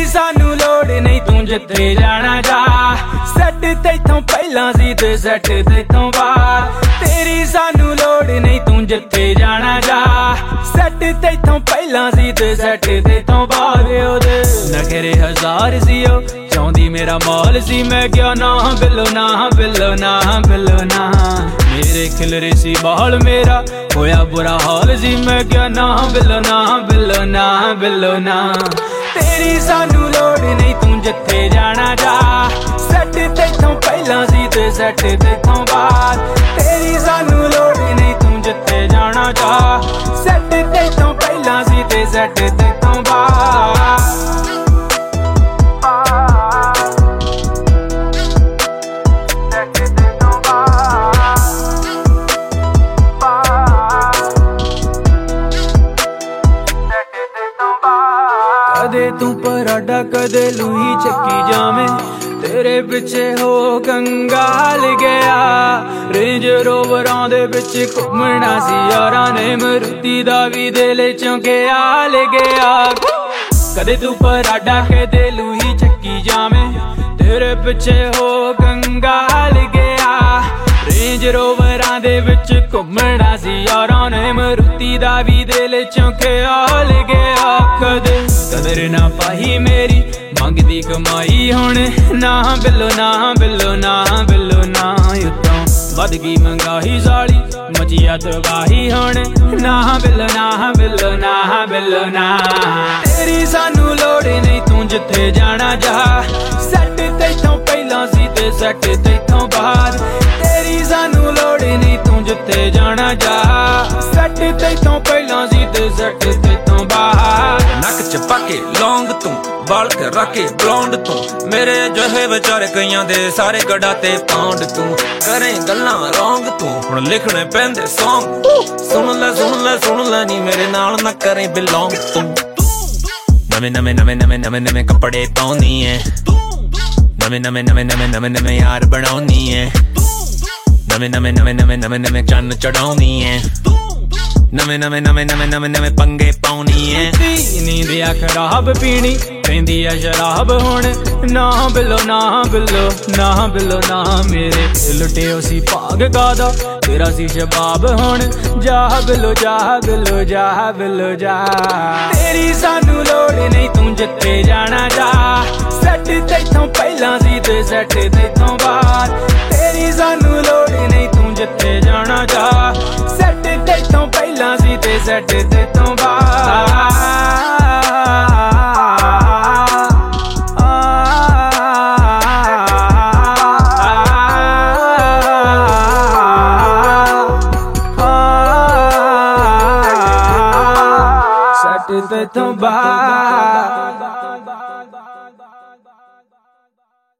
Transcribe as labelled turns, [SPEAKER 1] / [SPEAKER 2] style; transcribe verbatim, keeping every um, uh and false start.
[SPEAKER 1] तेरी सानू लोड़ नहीं तू जिथे जाना जा सैट तैथों पहला सी ते सैट तैथों बाद तेरी सानू लोड़ नहीं तू जिथे जाना जा सैट तैथों पहला सी ते सैट तैथों बाद ओदे नखरे हजार सी ओ चाहती मेरा माल सी मैं क्या ना बिलो ना बिलो ना बिलो ना मेरे खिलरे सी बाल मेरा होया बुरा हाल सी मैं क्या ना बिलो ना बिलो ना बिलो ना तेरी सानू लोड़ नहीं तू जिथे जाना जा सैट तैथों पहला सी ते सैट तैथों बाद तेरी सानू लोड़ नहीं तू जिथे जाना जा सैट तैथों पहला सी ते सैट तैथों बाद कदे तू पराडा कदे लूही चक्की जावे तेरे पिछे हो कंगाल गया रेंज रोवरां दे विच घुमना सी यारां ने मरुती दा वी दिल चौंके आल गया कदे तू पराडा कदे लूही चक्की जावे तेरे पिछे हो कंगाल गया रेंज रोवरां दे विच घुमना सी यारां ने मरुती दा वी दिल चौंके आल गया कदे कदर ना पाई मेरी मंगदी कमाई हुण ना बिलो ना बिलो ना बिलो ना उत्तों वध गई महंगाई साली मचिया तबाही हुण ना बिलो ना बिलो ना बिलो ना तेरी सानू लोड़ नहीं तू जिथे जाना जा सैट तैथों पहला सी ते सैट तैथों बाद तेरी सानू लोड़ नहीं तू जिथे जाना जा सैट तैथों पहला सी ते सैट तैथों बाद
[SPEAKER 2] नक च पाके लौंग तू बाल के रखे ब्लॉन्ड तू मेरे जोहे बेचारे कईयां दे सारे गड़ा ते पाउंड तू करे गल्लां रौंग तू हुण लिखने पैंदे सॉन्ग सुन ले सुन ले सुन ले नी मेरे नाल ना करे बिलोंग तू नवे नवे नवे नवे नवे नवे कपड़े पाउनी है नवे नवे नवे नवे नवे नवे यार बनाउनी है नवे नवे नवे नवे नवे नवे चन्न चढ़ाउनी है नवे नवे नवे नवे नवे नवे पंगे पाउनी है
[SPEAKER 1] नींदिया खराब पीनी पेंदी है शराब हुण ना बिलो ना बिलो ना बिलो ना मेरे लुटे सी भाग गादा तेरा सी शबाब हुण जा बिलो जा बिलो जा बिलो जा तेरी सानू लोड़ नहीं तू जिथे जाना जा सैट तैथों पहला सी ते सैट तैथों बाद तेरी सानू लोड़ नहीं तू जिथे जाना जा सैट तैथों पहला सी ते सैट तैथों बाद सैट तैथों बाद